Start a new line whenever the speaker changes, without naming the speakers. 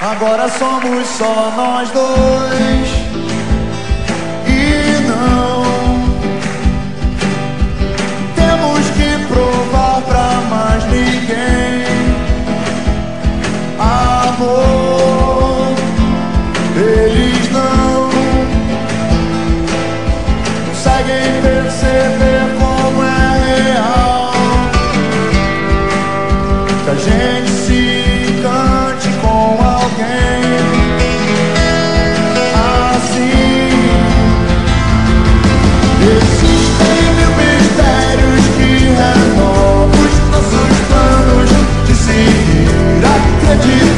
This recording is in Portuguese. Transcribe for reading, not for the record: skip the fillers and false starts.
Agora somos só nós dois e não temos que provar pra mais ninguém. Amor, eles não conseguem perceber como é real que a gente se cante com alguém assim. Existem mil mistérios que renovam os nossos planos de seguir acreditando.